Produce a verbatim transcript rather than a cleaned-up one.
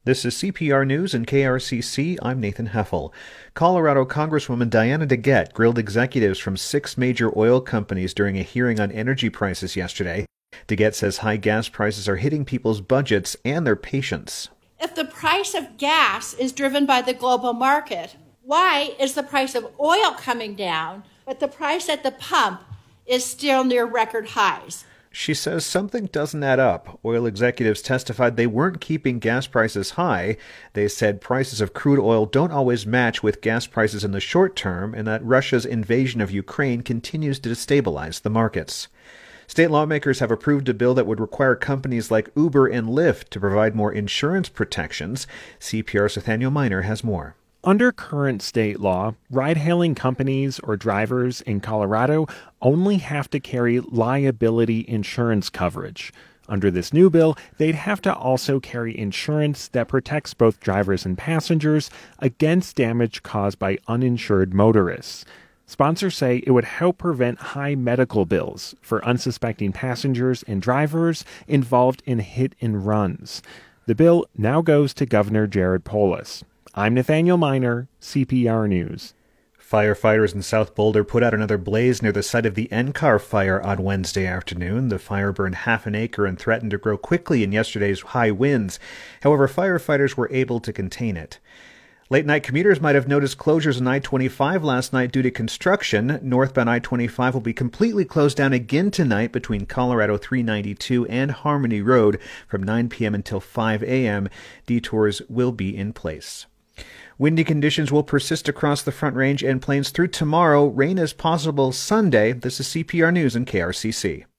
This is C P R News and K R C C. I'm Nathan Heffel. Colorado Congresswoman Diana DeGette grilled executives from six major oil companies during a hearing on energy prices yesterday. DeGette says high gas prices are hitting people's budgets and their patience. If the price of gas is driven by the global market, why is the price of oil coming down, but the price at the pump is still near record highs? She says something doesn't add up. Oil executives testified they weren't keeping gas prices high. They said prices of crude oil don't always match with gas prices in the short term, and that Russia's invasion of Ukraine continues to destabilize the markets. State lawmakers have approved a bill that would require companies like Uber and Lyft to provide more insurance protections. C P R's Nathaniel Miner has more. Under current state law, ride-hailing companies or drivers in Colorado only have to carry liability insurance coverage. Under this new bill, they'd have to also carry insurance that protects both drivers and passengers against damage caused by uninsured motorists. Sponsors say it would help prevent high medical bills for unsuspecting passengers and drivers involved in hit and runs. The bill now goes to Governor Jared Polis. I'm Nathaniel Miner, C P R News. Firefighters in South Boulder put out another blaze near the site of the Encar fire on Wednesday afternoon. The fire burned half an acre and threatened to grow quickly in yesterday's high winds. However, firefighters were able to contain it. Late-night commuters might have noticed closures on I twenty-five last night due to construction. Northbound I twenty-five will be completely closed down again tonight between Colorado three ninety-two and Harmony Road from nine p.m. until five a.m. Detours will be in place. Windy conditions will persist across the Front Range and Plains through tomorrow. Rain is possible Sunday. This is C P R News and K R C C.